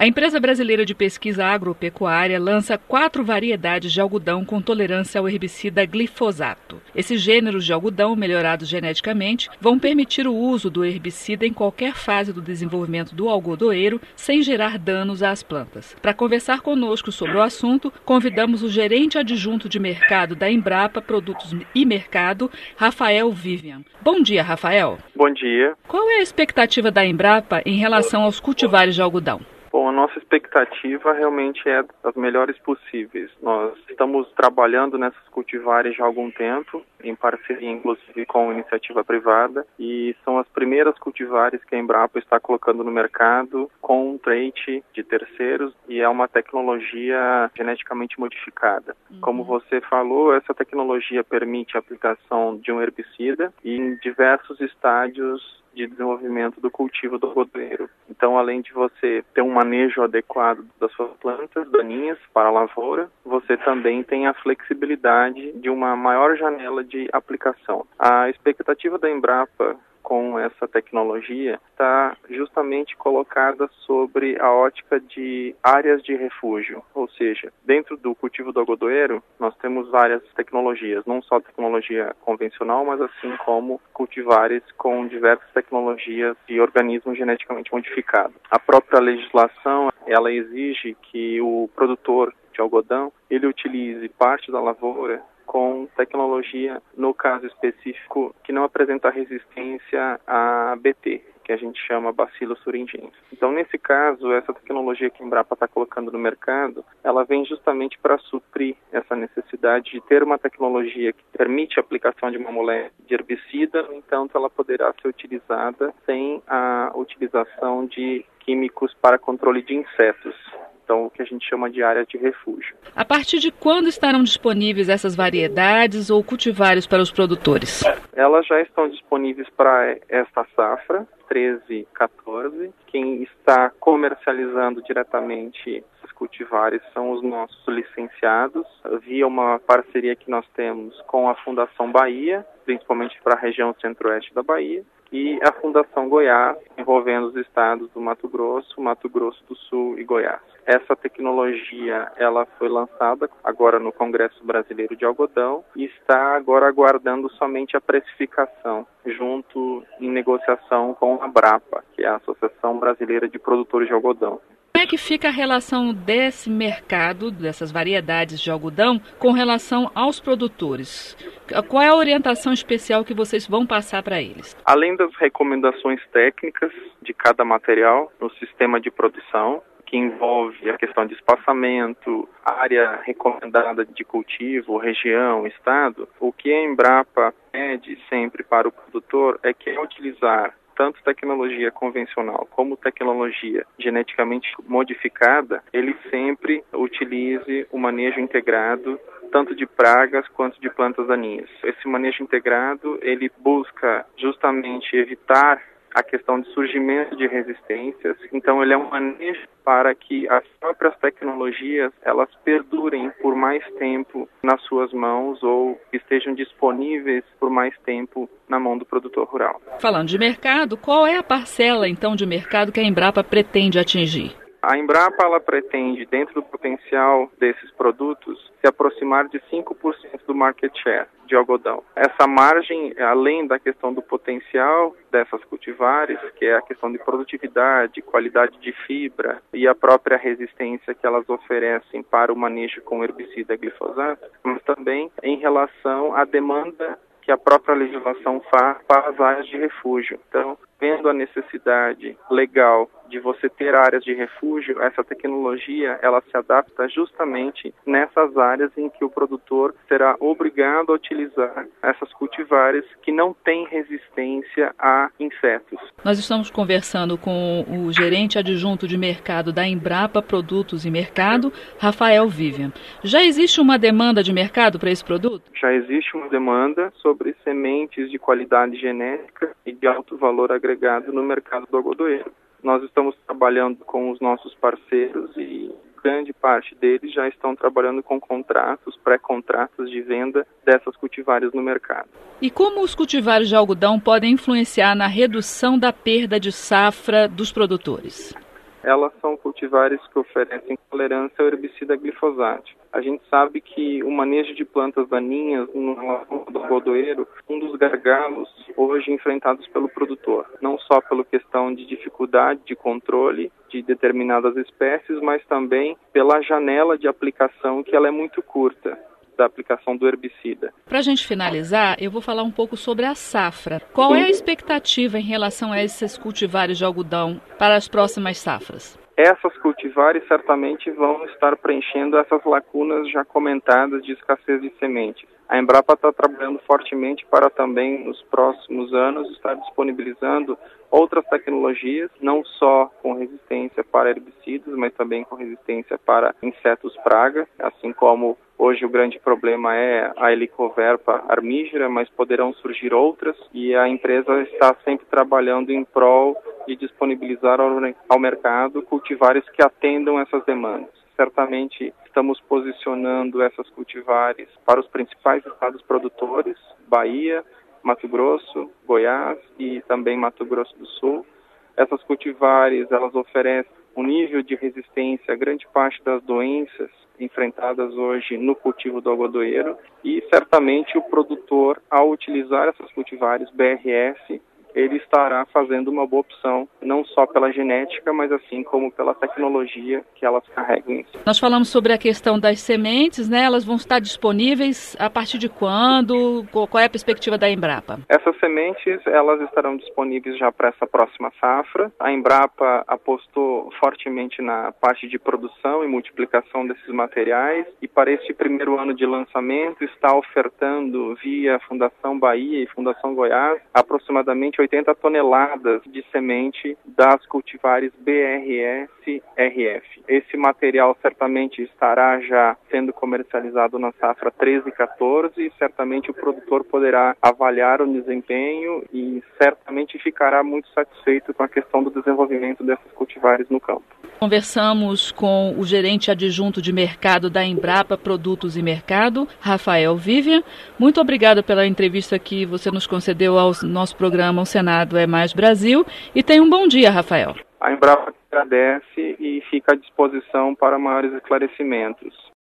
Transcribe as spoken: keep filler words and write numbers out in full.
A empresa brasileira de pesquisa agropecuária lança quatro variedades de algodão com tolerância ao herbicida glifosato. Esses gêneros de algodão, melhorados geneticamente, vão permitir o uso do herbicida em qualquer fase do desenvolvimento do algodoeiro, sem gerar danos às plantas. Para conversar conosco sobre o assunto, convidamos o gerente adjunto de mercado da Embrapa Produtos e Mercado, Rafael Vivian. Bom dia, Rafael. Bom dia. Qual é a expectativa da Embrapa em relação aos cultivares de algodão? Bom, a nossa expectativa realmente é das melhores possíveis. Nós estamos trabalhando nessas cultivares já há algum tempo, em parceria inclusive com a iniciativa privada, e são as primeiras cultivares que a Embrapa está colocando no mercado com um trait de terceiros, e é uma tecnologia geneticamente modificada. Uhum. Como você falou, essa tecnologia permite a aplicação de um herbicida em diversos estádios de desenvolvimento do cultivo do algodoeiro. Então, além de você ter um manejo adequado das suas plantas daninhas para a lavoura, você também tem a flexibilidade de uma maior janela de aplicação. A expectativa da Embrapa com essa tecnologia está justamente colocada sobre a ótica de áreas de refúgio, ou seja, dentro do cultivo do algodoeiro nós temos várias tecnologias, não só tecnologia convencional, mas assim como cultivares com diversas tecnologias de organismo geneticamente modificado. A própria legislação, ela exige que o produtor de algodão, ele utilize parte da lavoura com tecnologia, no caso específico, que não apresenta resistência a B T, que a gente chama Bacillus thuringiensis. Então, nesse caso, essa tecnologia que a Embrapa está colocando no mercado, ela vem justamente para suprir essa necessidade de ter uma tecnologia que permite a aplicação de uma molécula de herbicida, no entanto, ela poderá ser utilizada sem a utilização de químicos para controle de insetos. Então, o que a gente chama de área de refúgio. A partir de quando estarão disponíveis essas variedades ou cultivares para os produtores? Elas já estão disponíveis para esta safra, treze, quatorze. Quem está comercializando diretamente esses cultivares são os nossos licenciados, via uma parceria que nós temos com a Fundação Bahia, principalmente para a região centro-oeste da Bahia, e a Fundação Goiás, envolvendo os estados do Mato Grosso, Mato Grosso do Sul e Goiás. Essa tecnologia, ela foi lançada agora no Congresso Brasileiro de Algodão e está agora aguardando somente a precificação, junto em negociação com a Abrapa, que é a Associação Brasileira de Produtores de Algodão. Como é que fica a relação desse mercado, dessas variedades de algodão, com relação aos produtores? Qual é a orientação especial que vocês vão passar para eles? Além das recomendações técnicas de cada material no sistema de produção, que envolve a questão de espaçamento, área recomendada de cultivo, região, estado, o que a Embrapa pede sempre para o produtor é que ao utilizar tanto tecnologia convencional como tecnologia geneticamente modificada, ele sempre utilize o manejo integrado tanto de pragas quanto de plantas daninhas. Esse manejo integrado, ele busca justamente evitar a questão de surgimento de resistências, então ele é um manejo para que as próprias tecnologias elas perdurem por mais tempo nas suas mãos ou estejam disponíveis por mais tempo na mão do produtor rural. Falando de mercado, qual é a parcela então de mercado que a Embrapa pretende atingir? A Embrapa ela pretende, dentro do potencial desses produtos, se aproximar de cinco por cento do market share de algodão. Essa margem, além da questão do potencial dessas cultivares, que é a questão de produtividade, qualidade de fibra e a própria resistência que elas oferecem para o manejo com herbicida glifosato, mas também em relação à demanda que a própria legislação faz para as áreas de refúgio. Então, vendo a necessidade legal de você ter áreas de refúgio, essa tecnologia ela se adapta justamente nessas áreas em que o produtor será obrigado a utilizar essas cultivares que não têm resistência a insetos. Nós estamos conversando com o gerente adjunto de mercado da Embrapa Produtos e Mercado, Rafael Vivian. Já existe uma demanda de mercado para esse produto? Já existe uma demanda sobre sementes de qualidade genética e de alto valor agregado no mercado do algodoeiro. Nós estamos trabalhando com os nossos parceiros e grande parte deles já estão trabalhando com contratos, pré-contratos de venda dessas cultivares no mercado. E como os cultivares de algodão podem influenciar na redução da perda de safra dos produtores? Elas são cultivares que oferecem tolerância ao herbicida glifosato. A gente sabe que o manejo de plantas daninhas no relação do algodoeiro, um dos gargalos hoje enfrentados pelo produtor, não só pela questão de dificuldade de controle de determinadas espécies, mas também pela janela de aplicação, que ela é muito curta, da aplicação do herbicida. Para a gente finalizar, eu vou falar um pouco sobre a safra. Qual é a expectativa em relação a esses cultivares de algodão para as próximas safras? Essas cultivares certamente vão estar preenchendo essas lacunas já comentadas de escassez de sementes. A Embrapa está trabalhando fortemente para também, nos próximos anos, estar disponibilizando outras tecnologias, não só com resistência para herbicidas, mas também com resistência para insetos praga, assim como hoje o grande problema é a Helicoverpa armígera, mas poderão surgir outras, e a empresa está sempre trabalhando em prol de disponibilizar ao mercado cultivares que atendam essas demandas. Certamente estamos posicionando essas cultivares para os principais estados produtores, Bahia, Mato Grosso, Goiás e também Mato Grosso do Sul. Essas cultivares, elas oferecem um nível de resistência a grande parte das doenças enfrentadas hoje no cultivo do algodoeiro, e certamente o produtor, ao utilizar essas cultivares B R S, ele estará fazendo uma boa opção, não só pela genética, mas assim como pela tecnologia que elas carregam em si. Nós falamos sobre a questão das sementes, né? Elas vão estar disponíveis a partir de quando? Qual é a perspectiva da Embrapa? Essas sementes, elas estarão disponíveis já para essa próxima safra. A Embrapa apostou fortemente na parte de produção e multiplicação desses materiais, e para este primeiro ano de lançamento está ofertando via Fundação Bahia e Fundação Goiás aproximadamente oitenta toneladas de semente das cultivares B R S R F. Esse material certamente estará já sendo comercializado na safra treze e quatorze, e certamente o produtor poderá avaliar o desempenho e certamente ficará muito satisfeito com a questão do desenvolvimento dessas cultivares no campo. Conversamos com o gerente adjunto de mercado da Embrapa Produtos e Mercado, Rafael Vivian. Muito obrigado pela entrevista que você nos concedeu ao nosso programa O Senado é Mais Brasil, e tenha um bom dia, Rafael. A Embrapa agradece e fica à disposição para maiores esclarecimentos.